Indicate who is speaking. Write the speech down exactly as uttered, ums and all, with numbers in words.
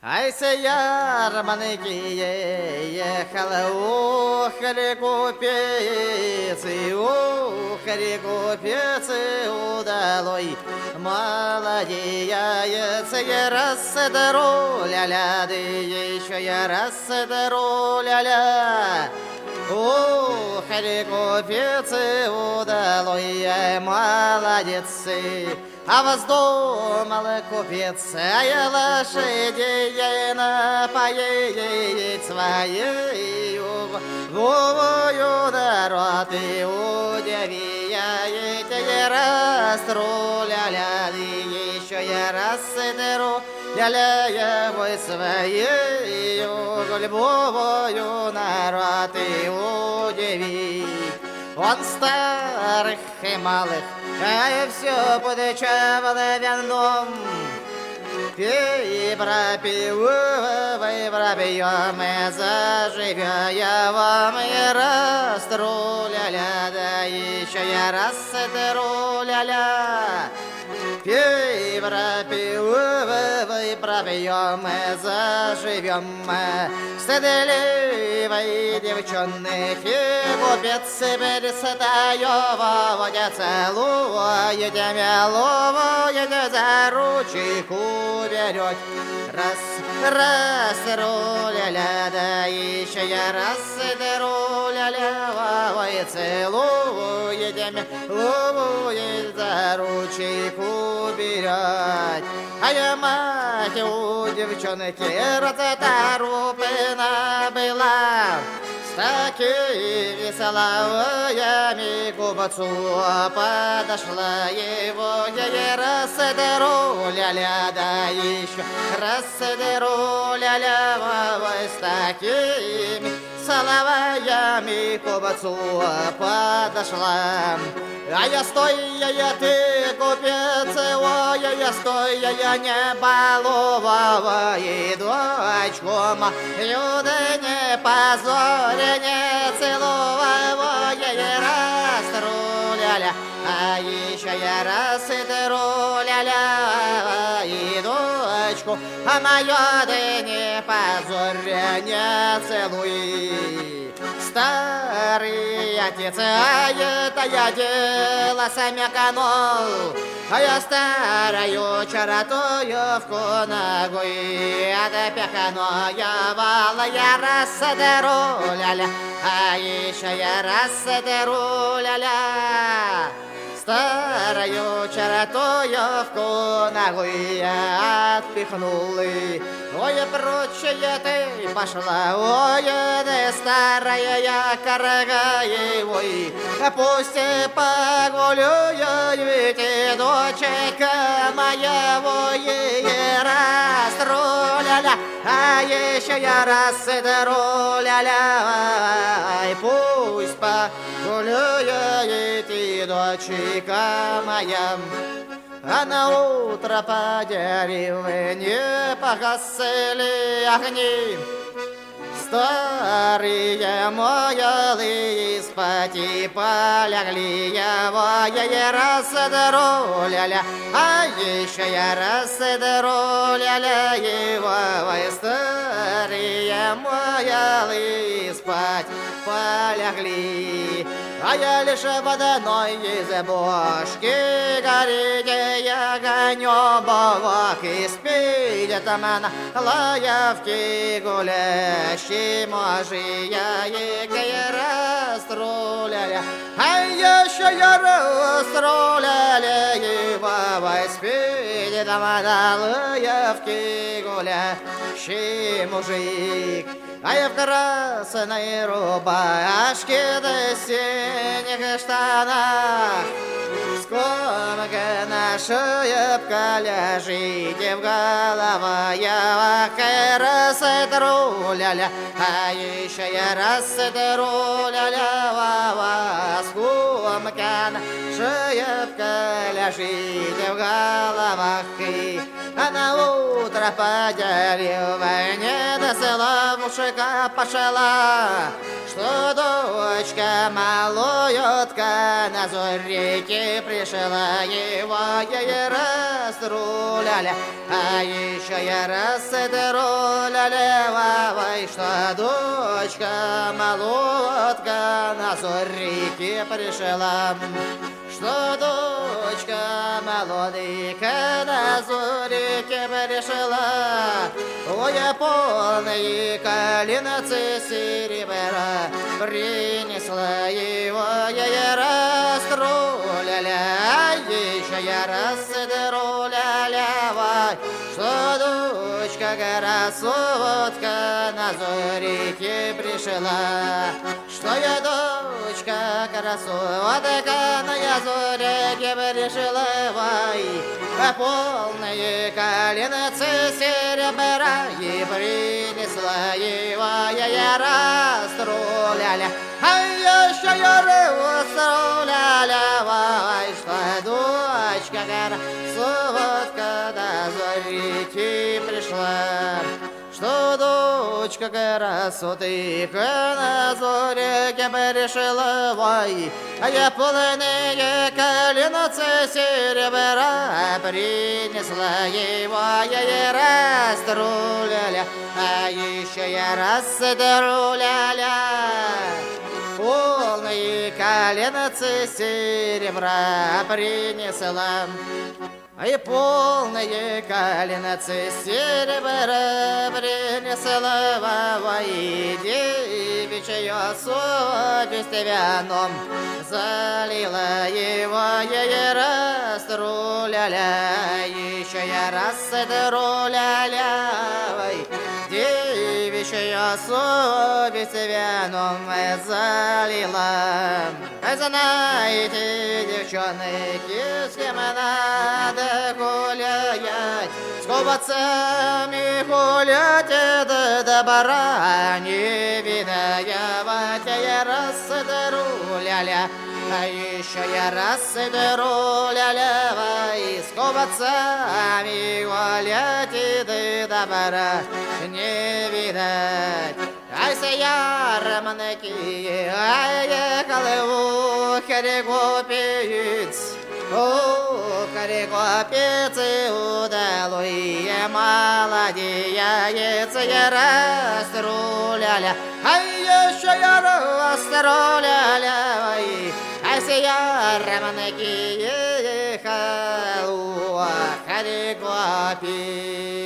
Speaker 1: Ай, сеяр манекие, ехала, ухали купецы, ухали купецы удалой. Молодеется я раз дару ля-ля, да еще я раз дару ля-ля. Ухали купецы удалой, молодецы. А воздумал купец, а я лошадей напоить своею вовою дороты удивяете я раз ля-ля, еще я раз дыру ля-ля его своею любовою народы удиви. Он старых и малых, а я все подчевал вином. Пей, пропивай, пропьем и заживем вам и раз тру-ля-ля, да еще я раз тру-ля-ля. Пей, пропивай, пропьем и заживем. Стыдливой девчонки купец перестаю водя целуете, милуете, за ручейку берет. Раз, раз, ру-ля-ля, да еще я раз, ру-ля-ля, ой, целуете, милуете, за ручейку берет. А я мать у девчонки разотарупена была, с такими веселовыми губцу подошла его, я раз ля-ля, да еще раз ля-ля, с такими соловьями губцу подошла. А я стоя, я ты купец, ой, я стоя, я не баловала, и дочку мою, да не позорь, не целовала, я раз тру-ля-ля, а еще я раз тру-ля-ля, и дочку мою, да не позорь, не целуй. Старый отец, а это я дело сами канул, а я старою чаратуевку ногой, а до пеханая вала я раз дыру ля-ля, а еще я раз дыру ля-ля. Старою чаратуевку ногой я отпихнул, ой, прочее ты пошла, ой, да старая я корогая, ой, пусть погуляю, ведь и доченька моя, ой, раз тру-ля-ля, а еще я раз тру-ля-ля, пусть погуляет и доченька моя. А на утро по деревне погасили огни. Старые молодые спать и полягли, я я раз ля-ля, а еще я раз ля-ля, его старые молодые спать полягли. А я лишь в одной избушке горит я гоню бовок и спит там на лаявке гулящий мужи, я ей раз тру-ля-ля, а еще я раз тру-ля-ля, его спит там на лаявке гулящий мужик. А я в красной рубашке да синих штанах, сколько наша шапка лежит в голове, я раз тру-ля-ля, а еще я раз тру-ля-ля, сколько соломка, шибко лежите в головах, а на утро по деревне до села мужика пошла, что дочка малоютка на зорьке пришла, его ей раструляли, а еще я расструляли, вовой, что дочка малотка на зорьке пришла, что дочка молоденькая на зорьке пришла, ой, полные коленцы серебра принесла его, я раструляля, еще я раструляля, что дочка красотка на зорьке пришла, что я дочка красотка на зорьке пришла, а полные коленцы серебра и принесла его, я раструляля, а еще я раструляля, что дочка красотка на зорьке пришла, что дочка красотка на зорьке пришла, а я полные коленцы серебра принесла его, я раструляля, а еще я раструляля, полные коленцы серебра принесла, и полные коленцы серебра принесла, вовой, девичью совесть вином залила его, я раструляля, еще я раструляля, девичью совесть вином залила. Знаете, девчонки, с кем надо гулять, с кубацами гулять, да добра не видать, я раструляля, а еще я раструляля, с кубацами гулять, да добра не видать. Ай, ярманки, ай, ехал купец, о, купец, удалой, молодец, я раструляля, ай, еще я раструляля, ай, ярманки, ехал купец.